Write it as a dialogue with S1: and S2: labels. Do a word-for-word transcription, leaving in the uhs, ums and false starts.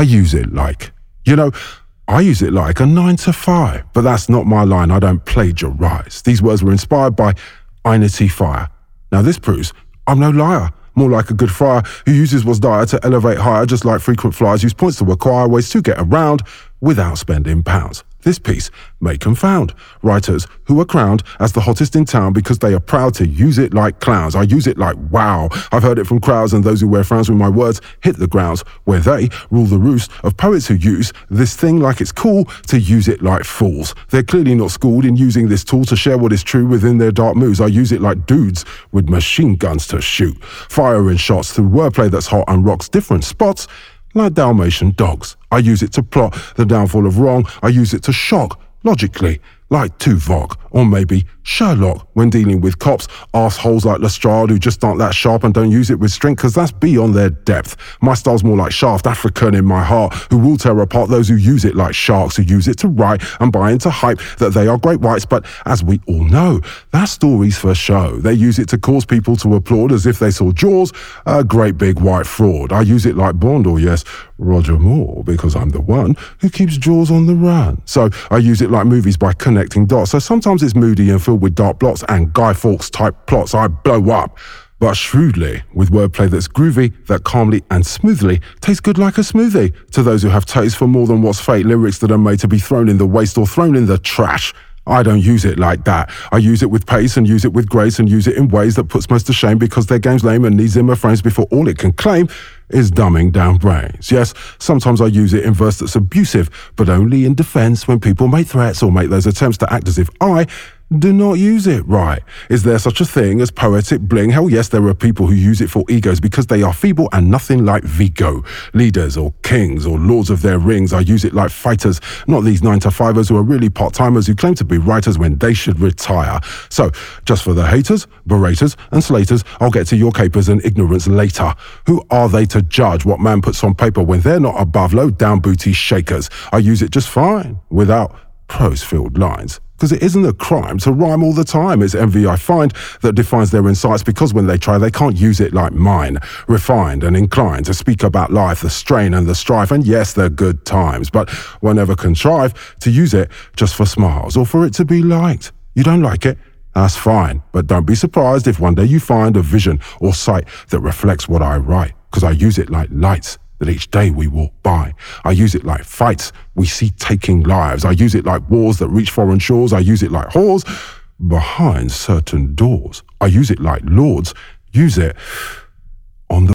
S1: use it like, you know, I use it like a nine to five, but that's not my line. I don't plagiarize. These words were inspired by Einity Fire. Now this proves I'm no liar. More like a good friar who uses what's dire to elevate higher, just like frequent flyers use points to acquire ways to get around without spending pounds. This piece may confound writers who are crowned as the hottest in town because they are proud to use it like clowns. I use it like wow. I've heard it from crowds and those who wear frowns when my words hit the grounds, where they rule the roost of poets who use this thing like it's cool to use it like fools. They're clearly not schooled in using this tool to share what is true within their dark moods. I use it like dudes with machine guns to shoot, firing shots through wordplay that's hot and rocks different spots like Dalmatian dogs. I use it to plot the downfall of wrong. I use it to shock, logically, like Tuvok, or maybe Sherlock when dealing with cops, arseholes like Lestrade who just aren't that sharp and don't use it with strength because that's beyond their depth. My style's more like Shaft, African in my heart, who will tear apart those who use it like sharks, who use it to write and buy into hype that they are great whites. But as we all know, that story's for show. They use it to cause people to applaud as if they saw Jaws, a great big white fraud. I use it like Bond, or yes, Roger Moore, because I'm the one who keeps Jaws on the run. So I use it like movies by connecting dots. So sometimes it's moody and filled with dark plots and Guy Fawkes type plots. I blow up, but shrewdly, with wordplay that's groovy, that calmly and smoothly tastes good like a smoothie. To those who have taste for more than what's fake, lyrics that are made to be thrown in the waste or thrown in the trash. I don't use it like that. I use it with pace and use it with grace and use it in ways that puts most to shame because their game's lame and needs Zimmer frames before all it can claim is dumbing down brains. Yes, sometimes I use it in verse that's abusive, but only in defense when people make threats or make those attempts to act as if I do not use it right. Is there such a thing as poetic bling? Hell yes, there are people who use it for egos because they are feeble and nothing like Vigo. Leaders or kings or lords of their rings. I use it like fighters, not these nine to fivers who are really part-timers who claim to be writers when they should retire. So, just for the haters, beraters and slaters, I'll get to your capers and ignorance later. Who are they to judge what man puts on paper when they're not above low-down booty shakers? I use it just fine without prose-filled lines. Because it isn't a crime to rhyme all the time. It's envy I find that defines their insights because when they try, they can't use it like mine. Refined and inclined to speak about life, the strain and the strife. And yes, they're good times, but will never contrive to use it just for smiles or for it to be liked. You don't like it? That's fine. But don't be surprised if one day you find a vision or sight that reflects what I write. Because I use it like lights that each day we walk by. I use it like fights we see taking lives. I use it like wars that reach foreign shores. I use it like whores behind certain doors. I use it like lords use it on the